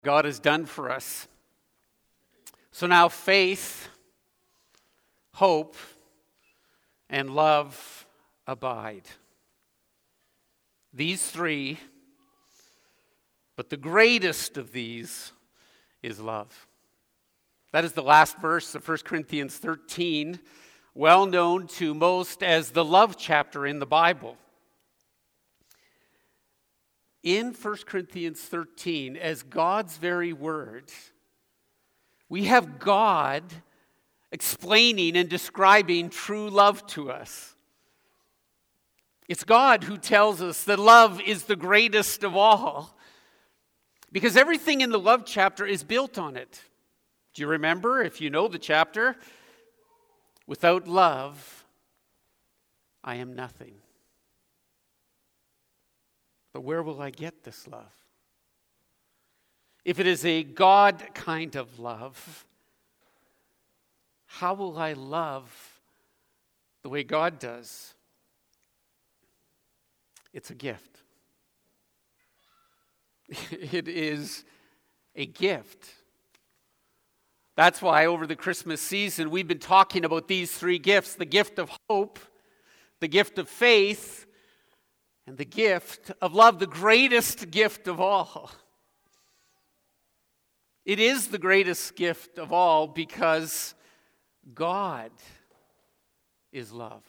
God has done for us. So now faith, hope, and love abide. These three, but the greatest of these is love. That is the last verse of 1 Corinthians 13, well known to most as the love chapter in the Bible. In 1 Corinthians 13, as God's very word, we have God explaining and describing true love to us. It's God who tells us that love is the greatest of all, because everything in the love chapter is built on it. Do you remember, if you know the chapter? Without love, I am nothing. But where will I get this love? If it is a God kind of love, how will I love the way God does? It's a gift. It is a gift. That's why over the Christmas season we've been talking about these three gifts: the gift of hope, the gift of faith, and the gift of love, the greatest gift of all. It is the greatest gift of all because God is love.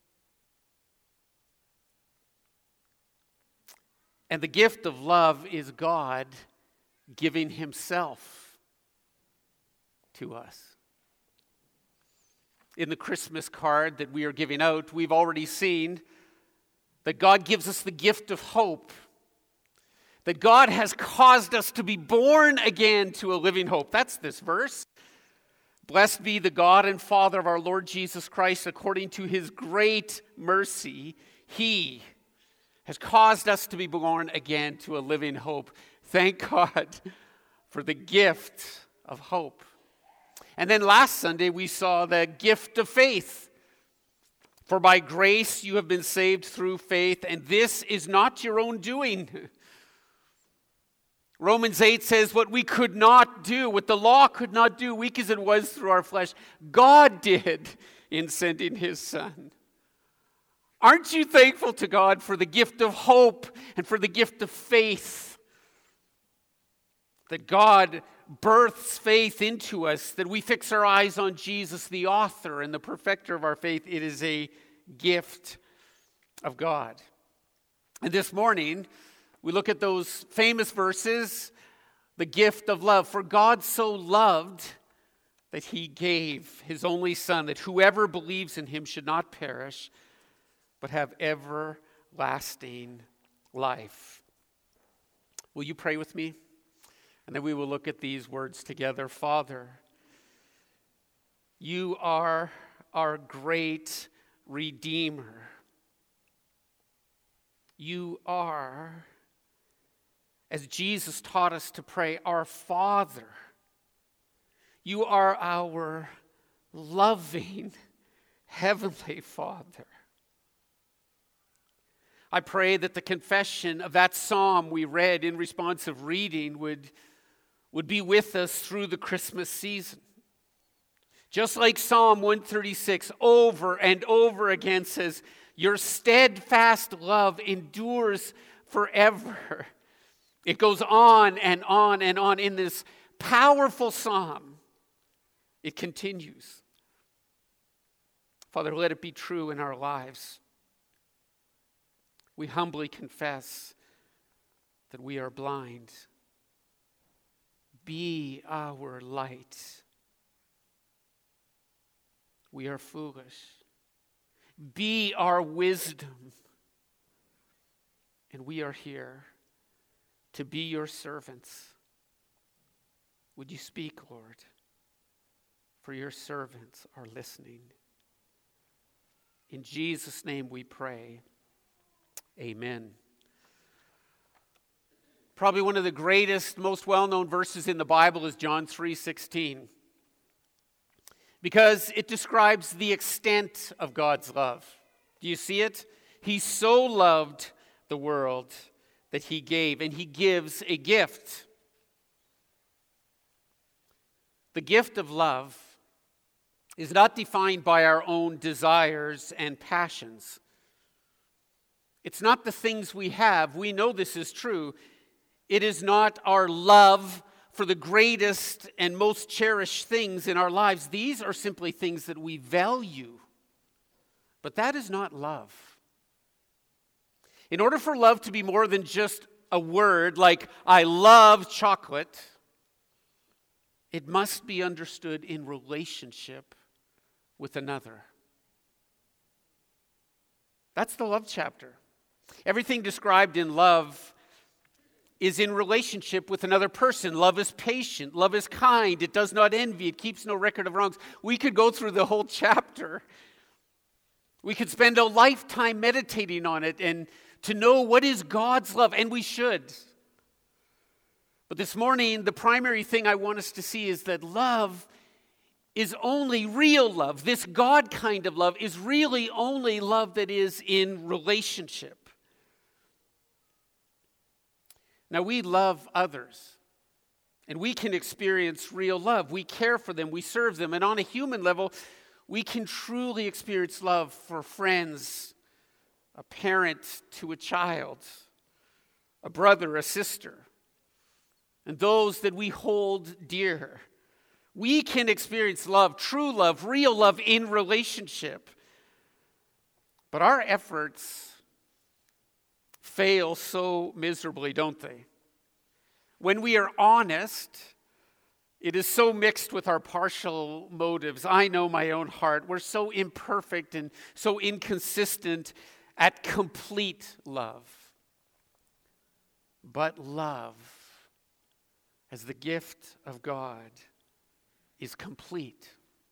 And the gift of love is God giving himself to us. In the Christmas card that we are giving out, we've already seen that God gives us the gift of hope, that God has caused us to be born again to a living hope. That's this verse. Blessed be the God and Father of our Lord Jesus Christ, according to his great mercy, he has caused us to be born again to a living hope. Thank God for the gift of hope. And then last Sunday we saw the gift of faith. For by grace you have been saved through faith, and this is not your own doing. Romans 8 says what we could not do, what the law could not do, weak as it was through our flesh, God did in sending his Son. Aren't you thankful to God for the gift of hope and for the gift of faith? That God births faith into us, that we fix our eyes on Jesus, the author and the perfecter of our faith. It is a gift of God. And this morning, we look at those famous verses, the gift of love. For God so loved that he gave his only Son, that whoever believes in him should not perish, but have everlasting life. Will you pray with me? And then we will look at these words together. Father, you are our great Redeemer. You are, as Jesus taught us to pray, our Father. You are our loving Heavenly Father. I pray that the confession of that psalm we read in responsive reading would be with us through the Christmas season. Just like Psalm 136 over and over again says, your steadfast love endures forever. It goes on and on and on in this powerful psalm. It continues. Father, let it be true in our lives. We humbly confess that we are blind. Be our light. We are foolish. Be our wisdom. And we are here to be your servants. Would you speak, Lord? For your servants are listening. In Jesus' name we pray. Amen. Probably one of the greatest, most well-known verses in the Bible is John 3:16. Because it describes the extent of God's love. Do you see it? He so loved the world that he gave, and he gives a gift. The gift of love is not defined by our own desires and passions. It's not the things we have. We know this is true. It is not our love for the greatest and most cherished things in our lives. These are simply things that we value. But that is not love. In order for love to be more than just a word like, I love chocolate, it must be understood in relationship with another. That's the love chapter. Everything described in love is in relationship with another person. Love is patient. Love is kind. It does not envy. It keeps no record of wrongs. We could go through the whole chapter. We could spend a lifetime meditating on it and to know what is God's love, and we should. But this morning, the primary thing I want us to see is that love is only real love. This God kind of love is really only love that is in relationship. Now, we love others, and we can experience real love. We care for them, we serve them, and on a human level, we can truly experience love for friends, a parent to a child, a brother, a sister, and those that we hold dear. We can experience love, true love, real love in relationship. But our efforts fail so miserably, don't they? When we are honest, it is so mixed with our partial motives. I know my own heart. We're so imperfect and so inconsistent at complete love. But love, as the gift of God, is complete.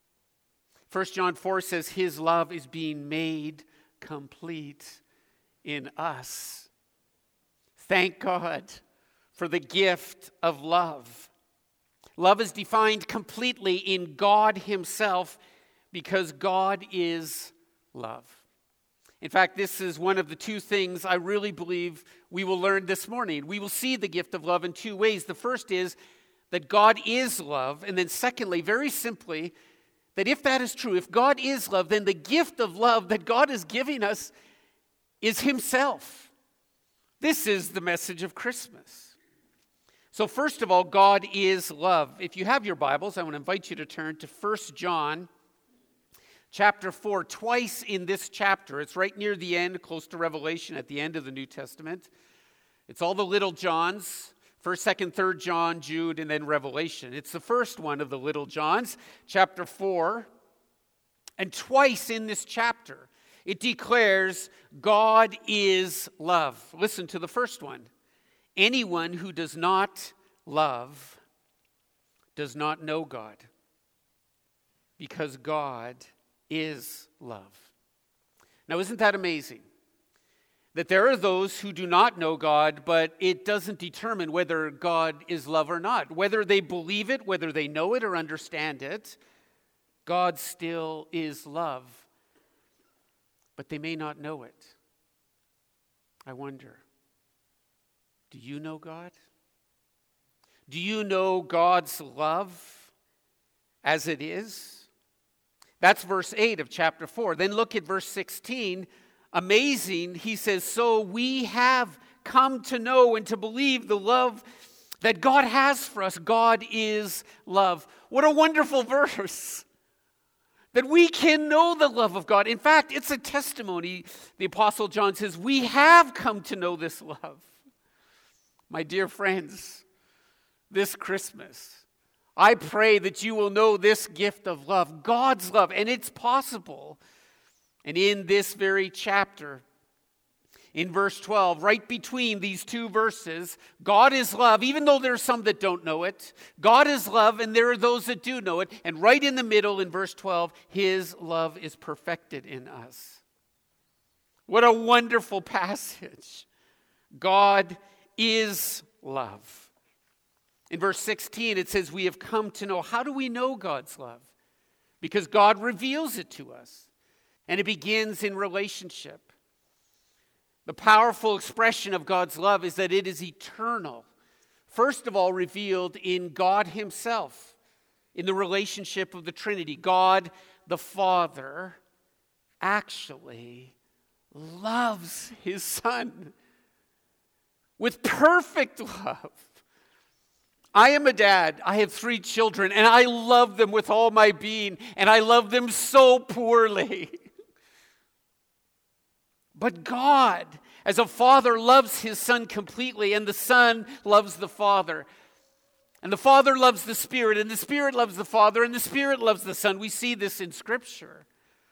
1 John 4 says his love is being made complete in us. Thank God for the gift of love. Love is defined completely in God himself because God is love. In fact, this is one of the two things I really believe we will learn this morning. We will see the gift of love in two ways. The first is that God is love. And then secondly, very simply, that if that is true, if God is love, then the gift of love that God is giving us is himself. This is the message of Christmas. So first of all, God is love. If you have your Bibles, I want to invite you to turn to 1 John chapter 4. Twice in this chapter, it's right near the end, close to Revelation, at the end of the New Testament. It's all the little Johns. 1st, 2nd, 3rd John, Jude, and then Revelation. It's the first one of the little Johns, chapter 4. And twice in this chapter, it declares God is love. Listen to the first one. Anyone who does not love does not know God, because God is love. Now, isn't that amazing? That there are those who do not know God, but it doesn't determine whether God is love or not. Whether they believe it, whether they know it or understand it, God still is love. But they may not know it. I wonder, do you know God? Do you know God's love as it is? That's verse 8 of chapter 4. Then look at verse 16. Amazing, he says, so we have come to know and to believe the love that God has for us. God is love. What a wonderful verse. That we can know the love of God. In fact, it's a testimony. The Apostle John says, we have come to know this love. My dear friends, this Christmas, I pray that you will know this gift of love, God's love, and it's possible. And in this very chapter, in verse 12, right between these two verses, God is love, even though there are some that don't know it. God is love, and there are those that do know it. And right in the middle, in verse 12, his love is perfected in us. What a wonderful passage. God is love. In verse 16, it says, we have come to know. How do we know God's love? Because God reveals it to us. And it begins in relationship. The powerful expression of God's love is that it is eternal. First of all, revealed in God himself. in the relationship of the Trinity. God the Father actually loves his Son with perfect love. I am a dad. I have 3 children, and I love them with all my being, and I love them so poorly. But God, as a father, loves his Son completely, and the Son loves the Father. And the Father loves the Spirit, and the Spirit loves the Father, and the Spirit loves the Son. We see this in Scripture.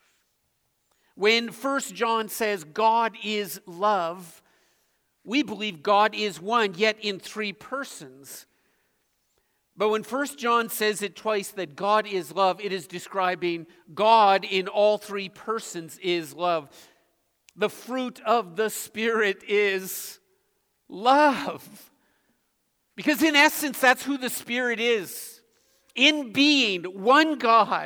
When 1 John says God is love, we believe God is one, yet in 3 persons. But when 1 John says it twice that God is love, it is describing God in all 3 persons is love. The fruit of the Spirit is love. Because in essence, that's who the Spirit is. In being, one God,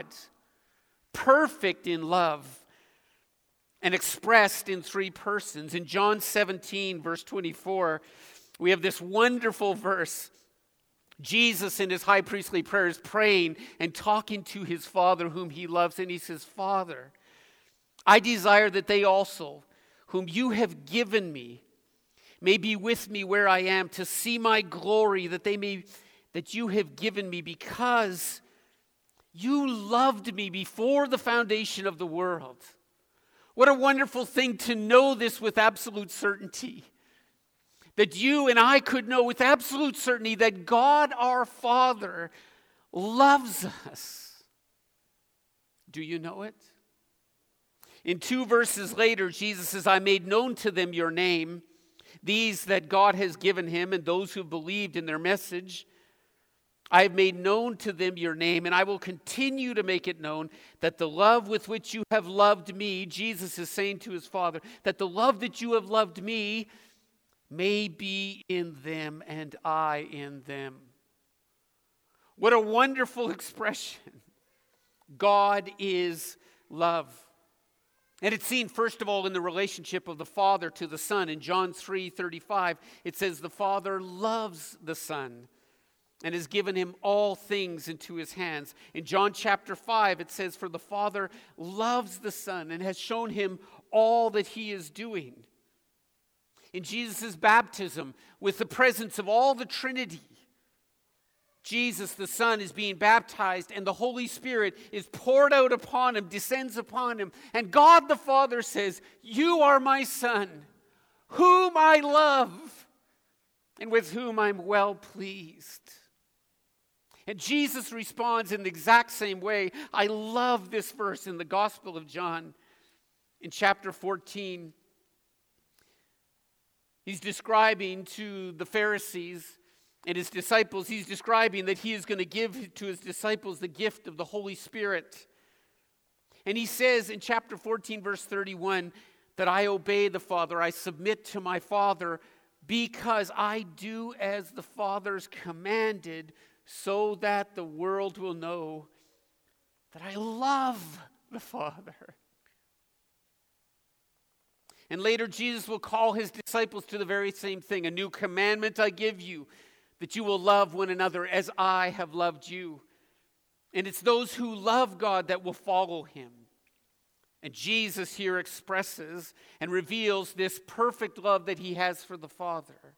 perfect in love, and expressed in 3 persons. In John 17, verse 24, we have this wonderful verse. Jesus in his high priestly prayer is praying and talking to his Father whom he loves. And he says, Father, I desire that they also, whom you have given me, may be with me where I am, to see my glory that you have given me, because you loved me before the foundation of the world. What a wonderful thing to know this with absolute certainty. That you and I could know with absolute certainty that God our Father loves us. Do you know it? In 2 verses later, Jesus says, I made known to them your name, these that God has given him, and those who believed in their message. I have made known to them your name, and I will continue to make it known, that the love with which you have loved me, Jesus is saying to his Father, that the love that you have loved me may be in them and I in them. What a wonderful expression. God is love. And it's seen, first of all, in the relationship of the Father to the Son. In John 3:35, it says, the Father loves the Son and has given him all things into his hands. In John chapter 5, it says, for the Father loves the Son and has shown him all that he is doing. In Jesus' baptism, with the presence of all the Trinity, Jesus, the Son, is being baptized, and the Holy Spirit is poured out upon him, descends upon him. And God the Father says, you are my Son, whom I love, and with whom I'm well pleased. And Jesus responds in the exact same way. I love this verse in the Gospel of John. In chapter 14, he's describing to the Pharisees and his disciples, he's describing that he is going to give to his disciples the gift of the Holy Spirit. And he says in chapter 14, verse 31, that I obey the Father, I submit to my Father, because I do as the Father's commanded, so that the world will know that I love the Father. And later Jesus will call his disciples to the very same thing. A new commandment I give you, that you will love one another as I have loved you. And it's those who love God that will follow him. And Jesus here expresses and reveals this perfect love that he has for the Father.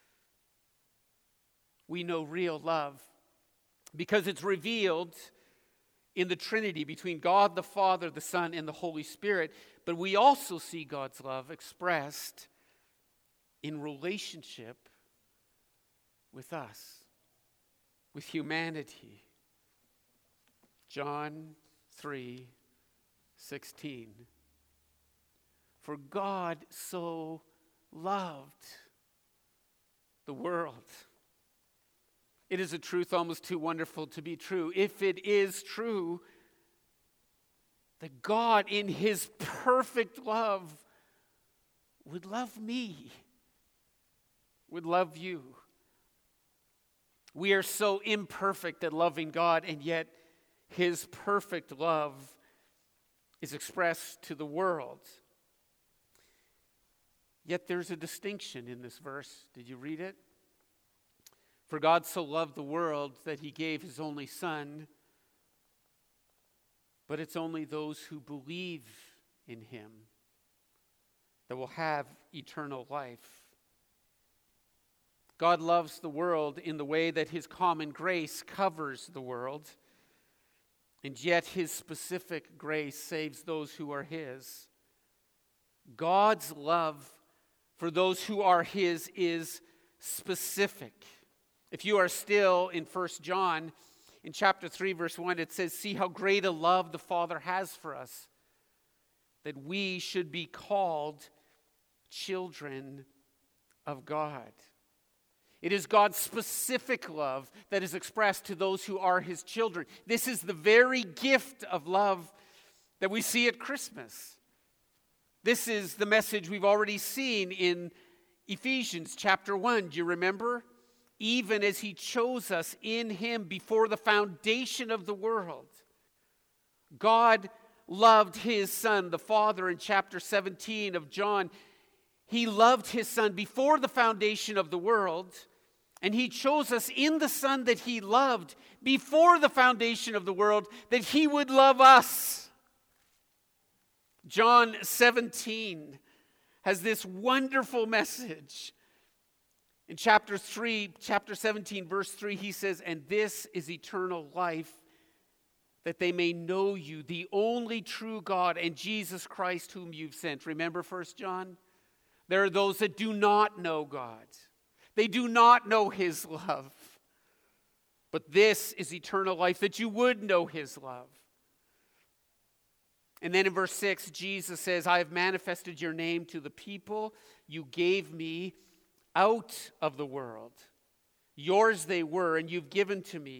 We know real love because it's revealed in the Trinity between God the Father, the Son, and the Holy Spirit. But we also see God's love expressed in relationship with us, with humanity. John 3:16. For God so loved the world. It is a truth almost too wonderful to be true. If it is true that God in his perfect love would love me, would love you. We are so imperfect at loving God, and yet his perfect love is expressed to the world. Yet there's a distinction in this verse. Did you read it? For God so loved the world that he gave his only Son, but it's only those who believe in him that will have eternal life. God loves the world in the way that his common grace covers the world, and yet his specific grace saves those who are his. God's love for those who are his is specific. If you are still in 1 John, in chapter 3, verse 1, it says, "See how great a love the Father has for us, that we should be called children of God." It is God's specific love that is expressed to those who are his children. This is the very gift of love that we see at Christmas. This is the message we've already seen in Ephesians chapter 1. Do you remember? Even as he chose us in him before the foundation of the world. God loved his Son, the Father, in chapter 17 of John. He loved his Son before the foundation of the world, and he chose us in the Son that he loved before the foundation of the world, that he would love us. John 17 has this wonderful message. In chapter 17, verse 3, he says, "And this is eternal life, that they may know you, the only true God, and Jesus Christ whom you've sent." Remember 1 John? There are those that do not know God. They do not know his love. But this is eternal life, that you would know his love. And then in verse 6, Jesus says, "I have manifested your name to the people you gave me out of the world. Yours they were, and you've given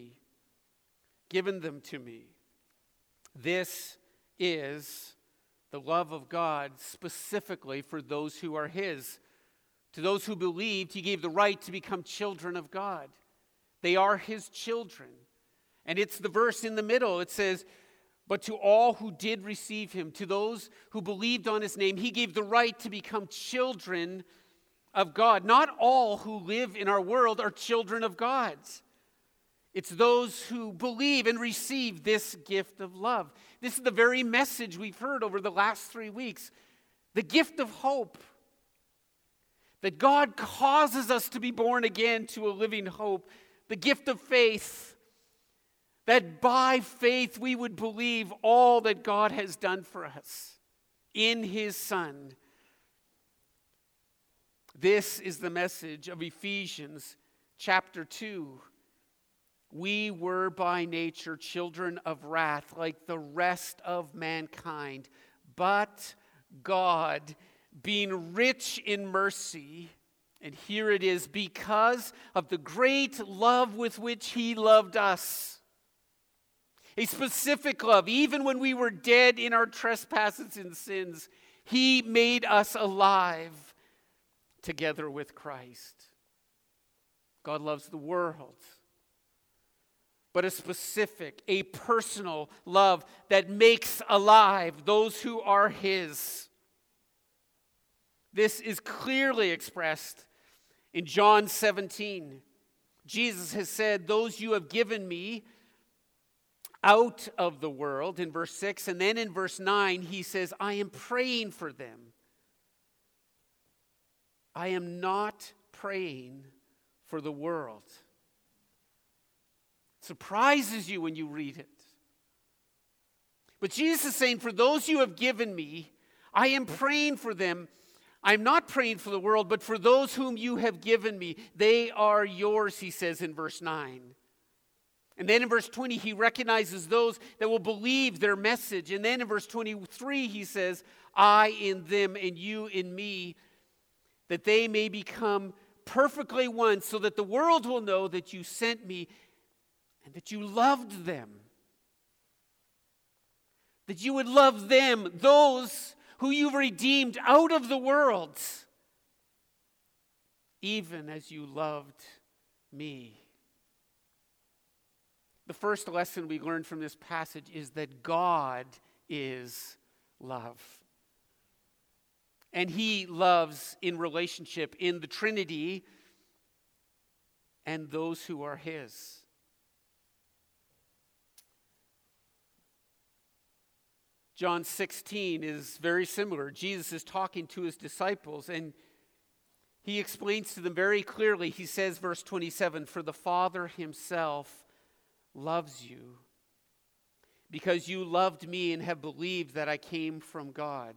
them to me." This is the love of God specifically for those who are his. To those who believed, he gave the right to become children of God. They are his children. And it's the verse in the middle. It says, "But to all who did receive him, to those who believed on his name, he gave the right to become children of God." Not all who live in our world are children of God. It's those who believe and receive this gift of love. This is the very message we've heard over the last 3 weeks. The gift of hope. That God causes us to be born again to a living hope. The gift of faith. That by faith we would believe all that God has done for us in his Son. This is the message of Ephesians chapter 2. "We were by nature children of wrath, like the rest of mankind. But God, being rich in mercy," and here it is, "because of the great love with which he loved us." A specific love. Even when we were dead in our trespasses and sins, he made us alive together with Christ. God loves the world, but a specific, a personal love that makes alive those who are his. This is clearly expressed in John 17. Jesus has said, "Those you have given me out of the world," in verse 6. And then in verse 9, he says, "I am praying for them." I am not praying for the world. It surprises you when you read it. But Jesus is saying, "For those you have given me, I am praying for them. I'm not praying for the world, but for those whom you have given me. They are yours," he says in verse 9. And then in verse 20, he recognizes those that will believe their message. And then in verse 23, he says, "I in them and you in me, that they may become perfectly one, so that the world will know that you sent me and that you loved them." That you would love them, those who you've redeemed out of the world, even as you loved me. The first lesson we learned from this passage is that God is love. And he loves in relationship in the Trinity and those who are his. John 16 is very similar. Jesus is talking to his disciples, and he explains to them very clearly. He says, verse 27, "For the Father himself loves you, because you loved me and have believed that I came from God."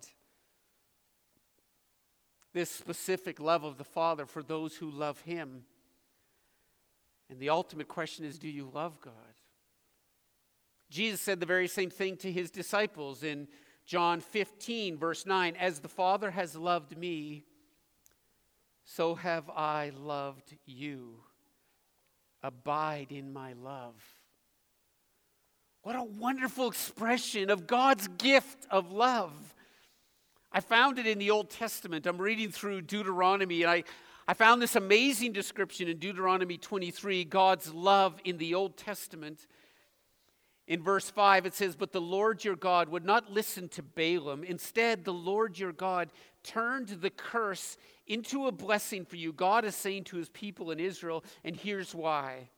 This specific love of the Father for those who love him. And the ultimate question is, do you love God? Jesus said the very same thing to his disciples in John 15, verse 9. "As the Father has loved me, so have I loved you. Abide in my love." What a wonderful expression of God's gift of love. I found it in the Old Testament. I'm reading through Deuteronomy, and I found this amazing description in Deuteronomy 23, God's love in the Old Testament. In verse 5, it says, "But the Lord your God would not listen to Balaam. Instead, the Lord your God turned the curse into a blessing for you." God is saying to his people in Israel, and here's why.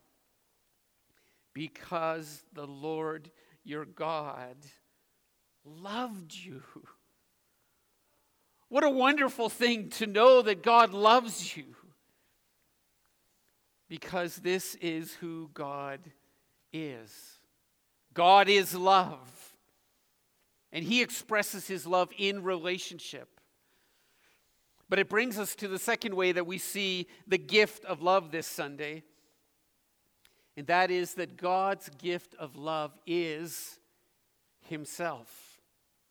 "Because the Lord your God loved you." What a wonderful thing to know that God loves you. Because this is who God is. God is love. And he expresses his love in relationship. But it brings us to the second way that we see the gift of love this Sunday. And that is that God's gift of love is himself.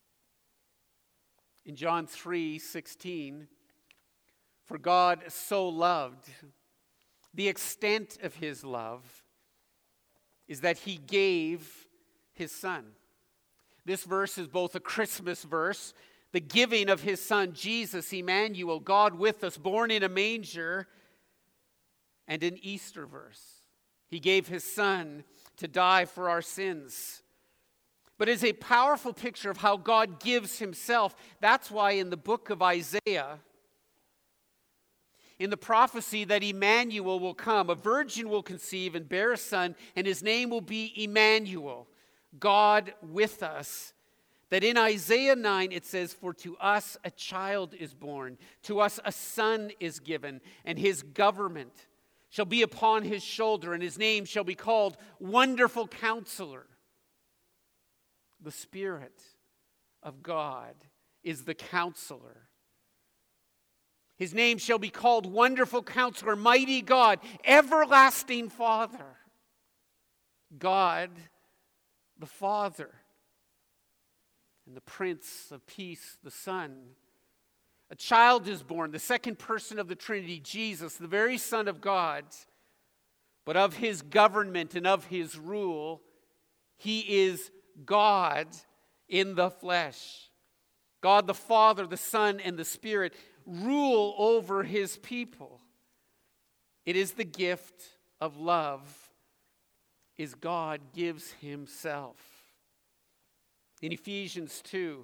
In John 3:16, "For God so loved," the extent of his love is that he gave his son. This verse is both a Christmas verse, the giving of his son, Jesus, Emmanuel, God with us, born in a manger, and an Easter verse. He gave his son to die for our sins. But it's a powerful picture of how God gives himself. That's why in the book of Isaiah, in the prophecy that Emmanuel will come, a virgin will conceive and bear a son, and his name will be Emmanuel, God with us. That in Isaiah 9 it says, "For to us a child is born, to us a son is given, and his government shall be upon his shoulder, and his name shall be called Wonderful Counselor." The Spirit of God is the counselor. His name shall be called Wonderful Counselor, Mighty God, Everlasting Father. God, the Father, and the Prince of Peace, the Son. A child is born, the second person of the Trinity, Jesus, the very Son of God. But of his government and of his rule, he is God in the flesh. God the Father, the Son, and the Spirit rule over his people. It is the gift of love, is God gives himself. In Ephesians 2,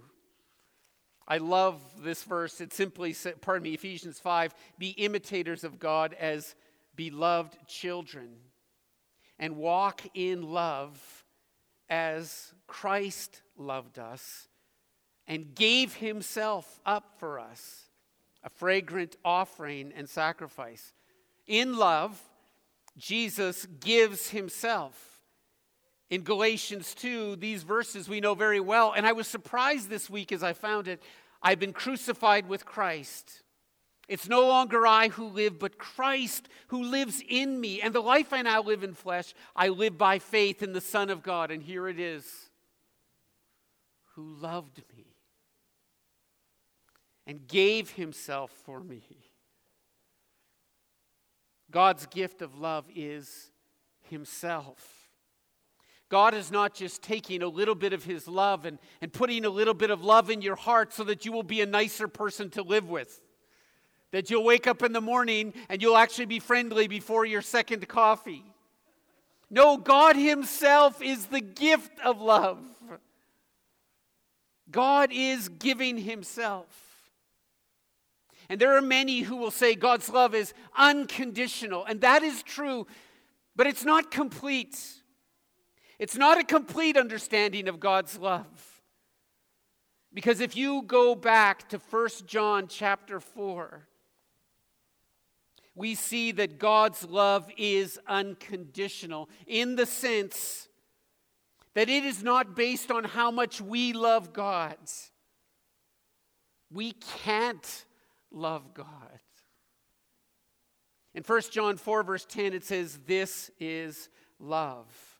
I love this verse. It simply says, Ephesians 5, "Be imitators of God as beloved children, and walk in love as Christ loved us and gave himself up for us, a fragrant offering and sacrifice." In love, Jesus gives himself. In Galatians 2, these verses we know very well, and I was surprised this week as I found it. "I've been crucified with Christ. It's no longer I who live, but Christ who lives in me. And the life I now live in flesh, I live by faith in the Son of God." And here it is. "Who loved me and gave himself for me." God's gift of love is himself. God is not just taking a little bit of his love and putting a little bit of love in your heart so that you will be a nicer person to live with. That you'll wake up in the morning and you'll actually be friendly before your second coffee. No, God himself is the gift of love. God is giving himself. And there are many who will say God's love is unconditional. And that is true, but it's not complete. It's not a complete understanding of God's love. Because if you go back to 1 John chapter 4, we see that God's love is unconditional in the sense that it is not based on how much we love God. We can't love God. In 1 John 4 verse 10 it says, "This is love.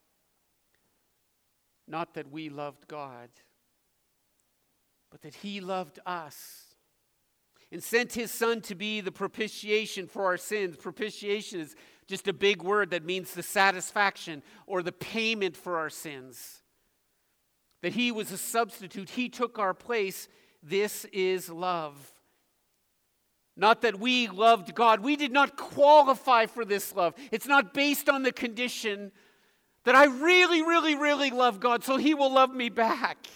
Not that we loved God, but that He loved us and sent His Son to be the propitiation for our sins." Propitiation is just a big word that means the satisfaction or the payment for our sins. That He was a substitute. He took our place. This is love. Not that we loved God. We did not qualify for this love. It's not based on the condition that I really, really, really love God, so He will love me back.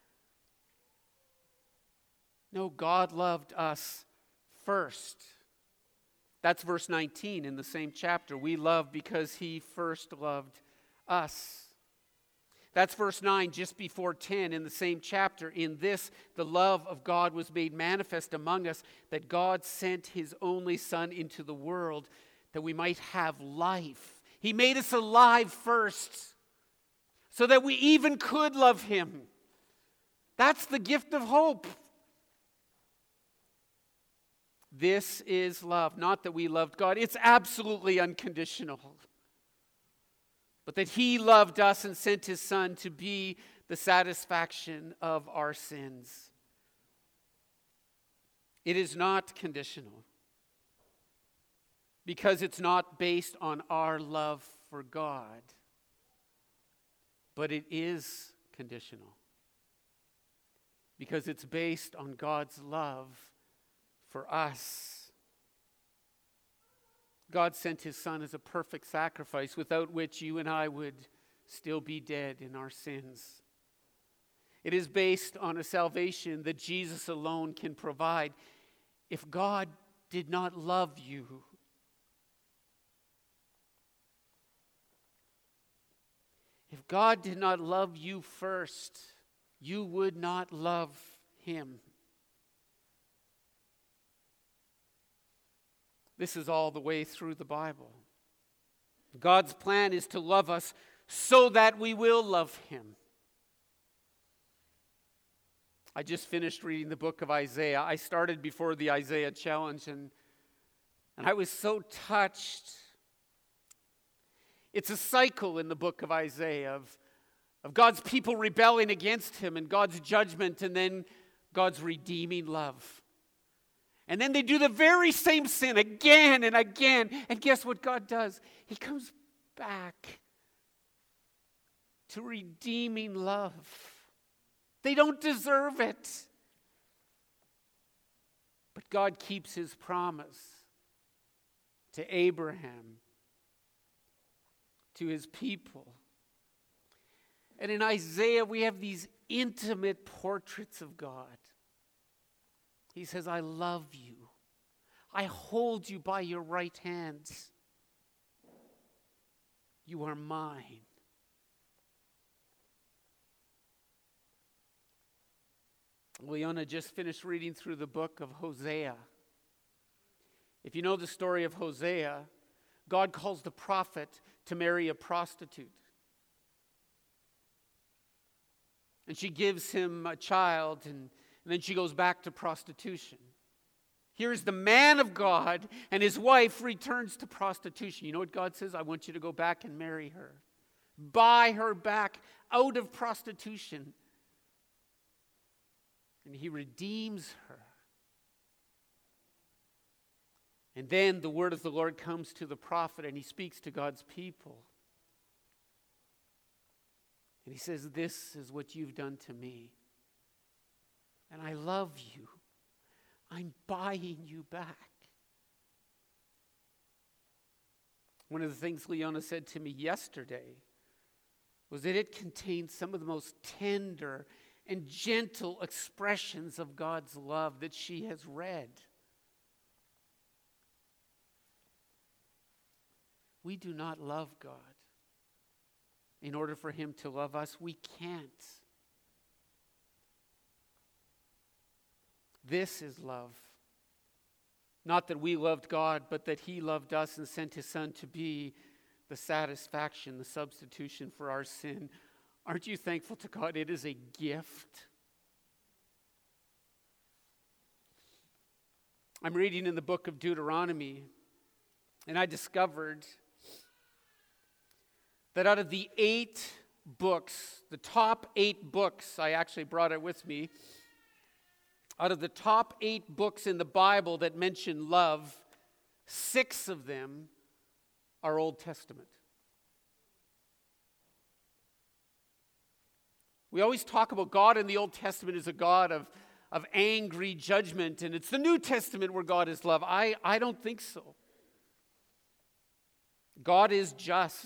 No, God loved us first. That's verse 19 in the same chapter. We love because He first loved us. That's verse 9, just before 10 in the same chapter. "In this, the love of God was made manifest among us, that God sent His only Son into the world that we might have life." He made us alive first so that we even could love Him. That's the gift of hope. This is love. Not that we loved God. It's absolutely unconditional. But that He loved us and sent His Son to be the satisfaction of our sins. It is not conditional. Because it's not based on our love for God. But it is conditional. Because it's based on God's love for us. God sent His Son as a perfect sacrifice, without which you and I would still be dead in our sins. It is based on a salvation that Jesus alone can provide. If God did not love you, if God did not love you first, you would not love Him. This is all the way through the Bible. God's plan is to love us so that we will love Him. I just finished reading the book of Isaiah. I started before the Isaiah challenge, and I was so touched. It's a cycle in the book of Isaiah of God's people rebelling against Him and God's judgment, and then God's redeeming love. And then they do the very same sin again and again. And guess what God does? He comes back to redeeming love. They don't deserve it. But God keeps His promise to Abraham, to His people. And in Isaiah, we have these intimate portraits of God. He says, "I love you. I hold you by your right hand. You are mine." Leona just finished reading through the book of Hosea. If you know the story of Hosea, God calls the prophet to marry a prostitute. And she gives him a child, and then she goes back to prostitution. Here's the man of God, and his wife returns to prostitution. You know what God says? "I want you to go back and marry her. Buy her back out of prostitution." And He redeems her. And then the word of the Lord comes to the prophet, and he speaks to God's people. And he says, "This is what you've done to me. And I love you. I'm buying you back." One of the things Leona said to me yesterday was that it contains some of the most tender and gentle expressions of God's love that she has read. We do not love God in order for Him to love us. We can't. This is love. Not that we loved God, but that he loved us and sent his Son to be the satisfaction, the substitution for our sin. Aren't you thankful to God? It is a gift. I'm reading in the book of Deuteronomy, and I discovered that out of the 8 books, the top 8 books, I actually brought it with me, out of the top 8 books in the Bible that mention love, 6 of them are Old Testament. We always talk about God in the Old Testament as a God of angry judgment, and it's the New Testament where God is love. I don't think so. God is just.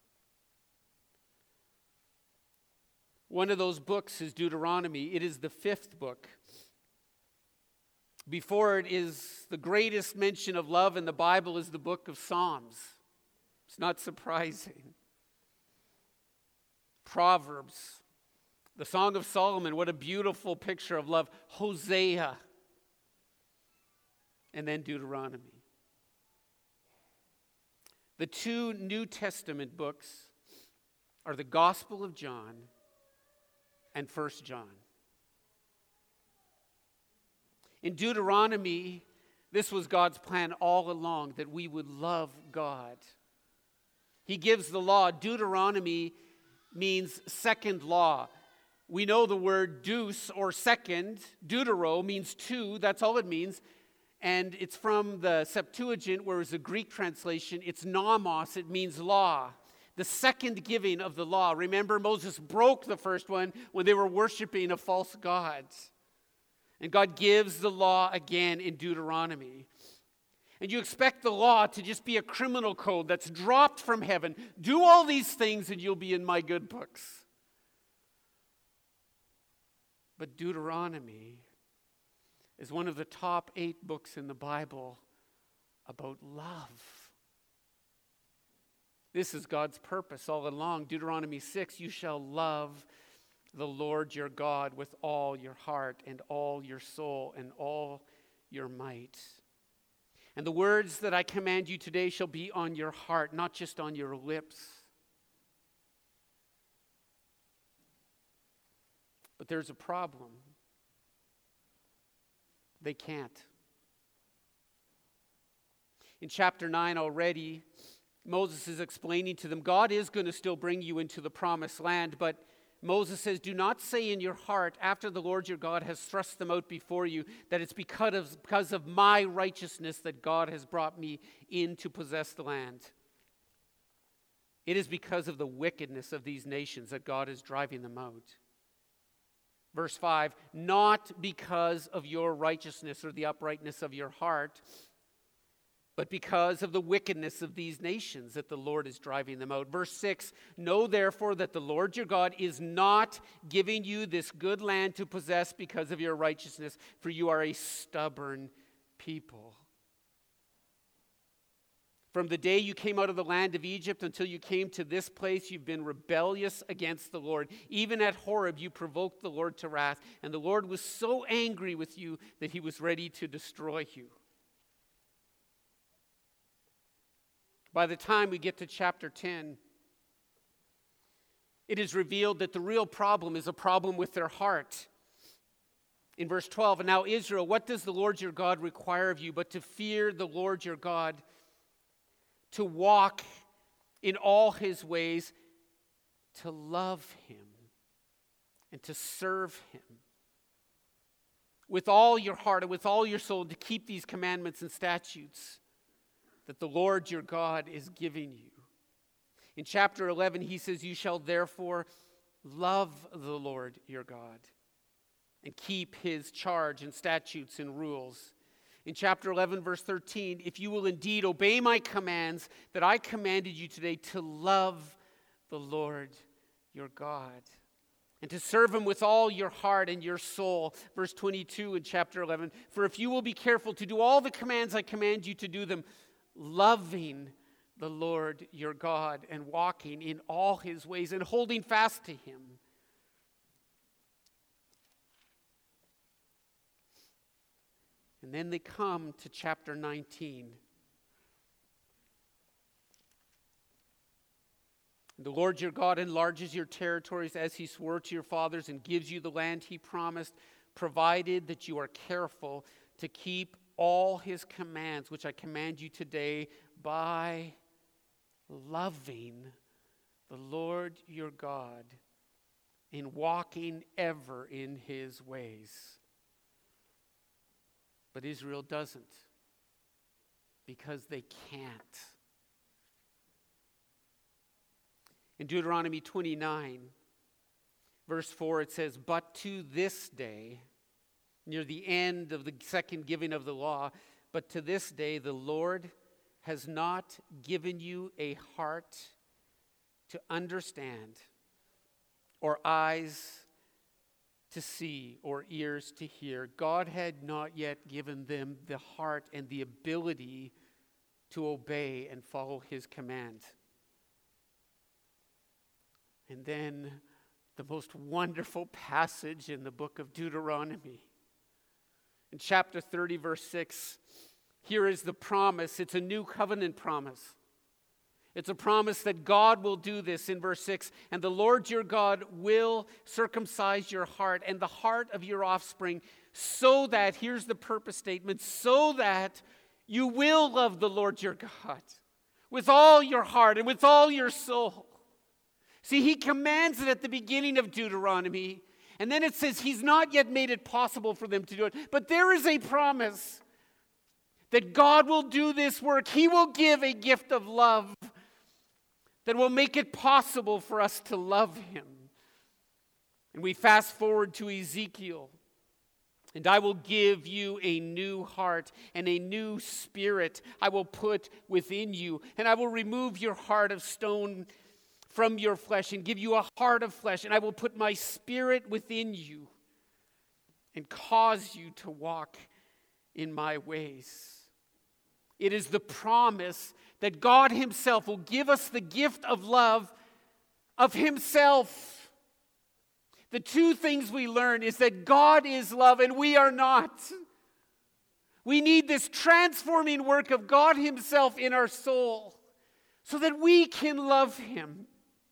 One of those books is Deuteronomy. It is the 5th book. Before it is the greatest mention of love in the Bible is the book of Psalms. It's not surprising. Proverbs, the Song of Solomon, what a beautiful picture of love. Hosea, and then Deuteronomy. The 2 New Testament books are the Gospel of John and 1 John. In Deuteronomy, this was God's plan all along, that we would love God. He gives the law. Deuteronomy means second law. We know the word deus, or second. Deutero means 2. That's all it means. And it's from the Septuagint, whereas the Greek translation, it's nomos. It means law. The second giving of the law. Remember, Moses broke the first one when they were worshiping a false god. And God gives the law again in Deuteronomy. And you expect the law to just be a criminal code that's dropped from heaven. Do all these things and you'll be in my good books. But Deuteronomy is one of the top 8 books in the Bible about love. This is God's purpose all along. Deuteronomy 6, you shall love the Lord your God with all your heart and all your soul and all your might. And the words that I command you today shall be on your heart, not just on your lips. But there's a problem. They can't. In chapter 9 already, Moses is explaining to them, God is going to still bring you into the promised land, but Moses says, do not say in your heart, after the Lord your God has thrust them out before you, that it's because of my righteousness that God has brought me in to possess the land. It is because of the wickedness of these nations that God is driving them out. Verse 5, not because of your righteousness or the uprightness of your heart, but because of the wickedness of these nations that the Lord is driving them out. Verse 6, know therefore that the Lord your God is not giving you this good land to possess because of your righteousness, for you are a stubborn people. From the day you came out of the land of Egypt until you came to this place, you've been rebellious against the Lord. Even at Horeb, you provoked the Lord to wrath, and the Lord was so angry with you that he was ready to destroy you. By the time we get to chapter 10, it is revealed that the real problem is a problem with their heart. In verse 12, and now Israel, what does the Lord your God require of you but to fear the Lord your God, to walk in all his ways, to love him and to serve him with all your heart and with all your soul, to keep these commandments and statutes that the Lord your God is giving you. In chapter 11, he says, you shall therefore love the Lord your God and keep his charge and statutes and rules. In chapter 11, verse 13, if you will indeed obey my commands that I commanded you today, to love the Lord your God and to serve him with all your heart and your soul. Verse 22 in chapter 11, for if you will be careful to do all the commands I command you to do them, loving the Lord your God and walking in all his ways and holding fast to him. And then they come to chapter 19. The Lord your God enlarges your territories as he swore to your fathers and gives you the land he promised, provided that you are careful to keep all his commands, which I command you today, by loving the Lord your God and walking ever in his ways. But Israel doesn't, because they can't. In Deuteronomy 29, verse 4, it says, "But to this day," near the end of the second giving of the law, "but to this day the Lord has not given you a heart to understand, or eyes to see, or ears to hear." God had not yet given them the heart and the ability to obey and follow his command. And then the most wonderful passage in the book of Deuteronomy. In chapter 30, verse 6, here is the promise. It's a new covenant promise. It's a promise that God will do this in verse 6. "And the Lord your God will circumcise your heart and the heart of your offspring, so that," here's the purpose statement, "so that you will love the Lord your God with all your heart and with all your soul." See, he commands it at the beginning of Deuteronomy, and then it says he's not yet made it possible for them to do it. But there is a promise that God will do this work. He will give a gift of love that will make it possible for us to love him. And we fast forward to Ezekiel. "And I will give you a new heart and a new spirit I will put within you. And I will remove your heart of stone from your flesh and give you a heart of flesh. And I will put my spirit within you and cause you to walk in my ways." It is the promise that God himself will give us the gift of love of himself. The two things we learn is that God is love and we are not. We need this transforming work of God himself in our soul so that we can love him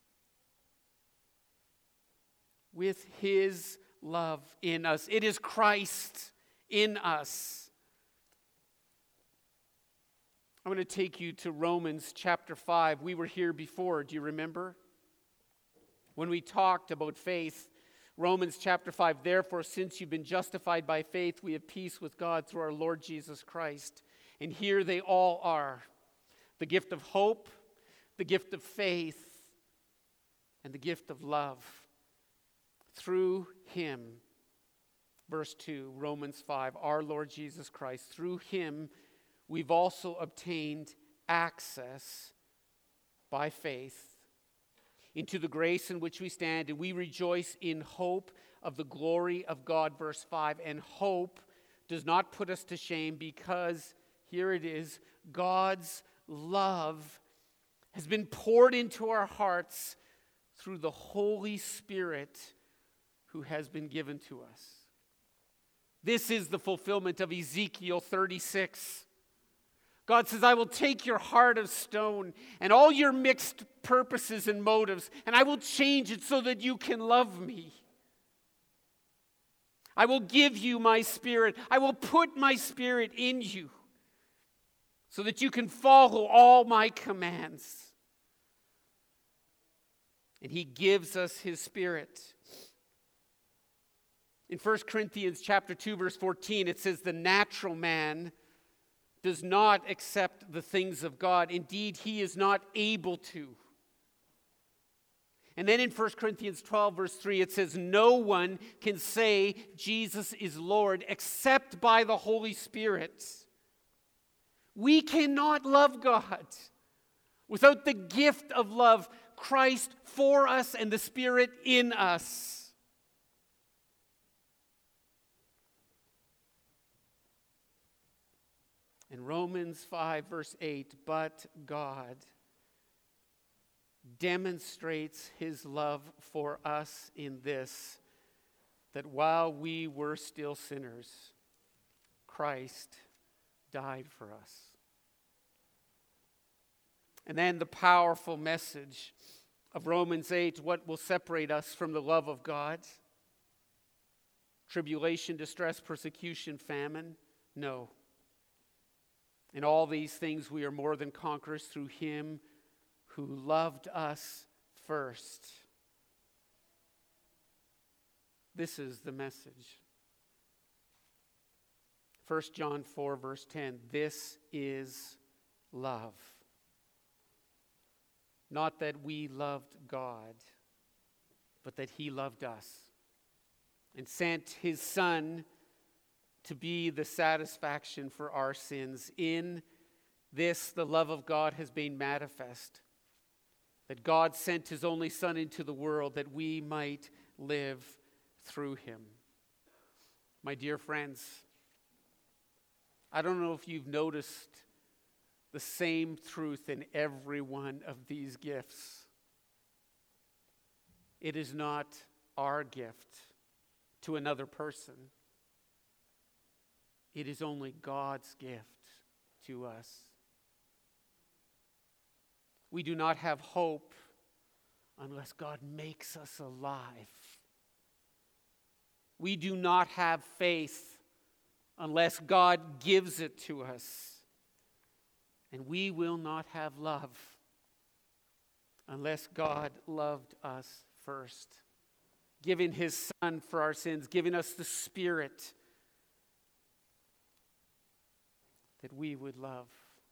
with his love in us. It is Christ in us. I'm going to take you to Romans chapter 5. We were here before, do you remember? When we talked about faith, Romans chapter 5, "Therefore, since you've been justified by faith, we have peace with God through our Lord Jesus Christ." And here they all are: the gift of hope, the gift of faith, and the gift of love. Through him, verse 2, Romans 5, our Lord Jesus Christ, through him we've also obtained access by faith into the grace in which we stand, and we rejoice in hope of the glory of God, verse 5. And hope does not put us to shame, because, here it is, God's love has been poured into our hearts through the Holy Spirit who has been given to us. This is the fulfillment of Ezekiel 36. God says, "I will take your heart of stone and all your mixed purposes and motives, and I will change it so that you can love me. I will give you my spirit. I will put my spirit in you so that you can follow all my commands." And he gives us his spirit. In 1 Corinthians chapter 2, verse 14, it says, "The natural man does not accept the things of God. Indeed, he is not able to." And then in 1 Corinthians 12, verse 3, it says, "No one can say Jesus is Lord except by the Holy Spirit." We cannot love God without the gift of love, Christ for us and the Spirit in us. In Romans 5, verse 8, "But God demonstrates his love for us in this, that while we were still sinners, Christ died for us. And then the powerful message of Romans 8, what will separate us from the love of God? Tribulation, distress, persecution, famine? No. In all these things we are more than conquerors through him who loved us first. This is the message. 1 John 4, verse 10. This is love. Not that we loved God, but that he loved us and sent his Son to be the satisfaction for our sins. In this, the love of God has been manifest, that God sent his only Son into the world that we might live through him. My dear friends, I don't know if you've noticed the same truth in every one of these gifts. It is not our gift to another person. It is only God's gift to us. We do not have hope unless God makes us alive. We do not have faith unless God gives it to us. And we will not have love unless God loved us first, giving his Son for our sins, giving us the Spirit that we would love.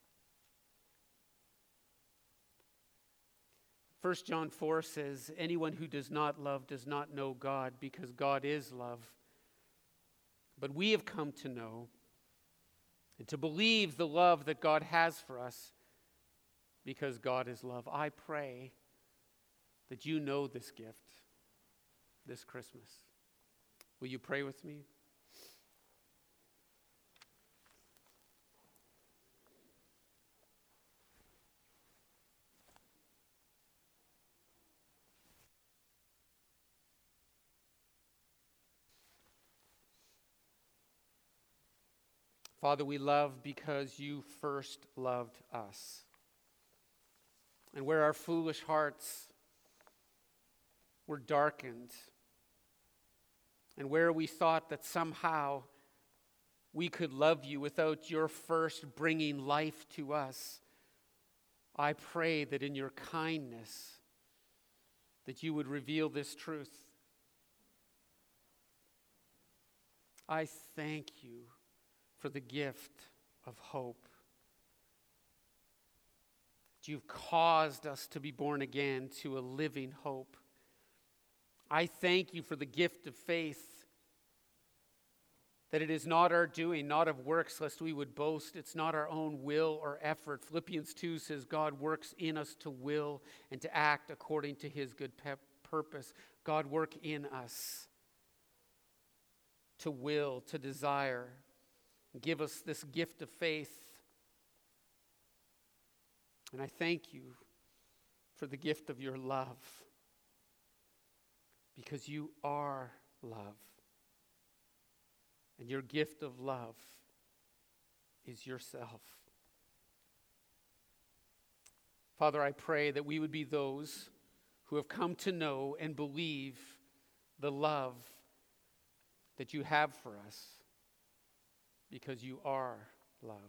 1 John 4 says, anyone who does not love does not know God, because God is love. But we have come to know and to believe the love that God has for us, because God is love. I pray that you know this gift this Christmas. Will you pray with me? Father, we love because you first loved us. And where our foolish hearts were darkened, and where we thought that somehow we could love you without your first bringing life to us, I pray that in your kindness that you would reveal this truth. I thank you for the gift of hope. You've caused us to be born again to a living hope. I thank you for the gift of faith, that it is not our doing, not of works, lest we would boast. It's not our own will or effort. Philippians 2 says God works in us to will and to act according to his good purpose. God work in us to will, to desire. Give us this gift of faith. And I thank you for the gift of your love, because you are love. And your gift of love is yourself. Father, I pray that we would be those who have come to know and believe the love that you have for us, because you are love.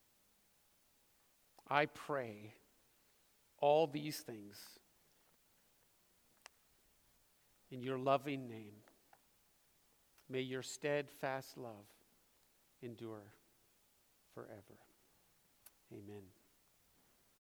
I pray all these things in your loving name. May your steadfast love endure forever. Amen.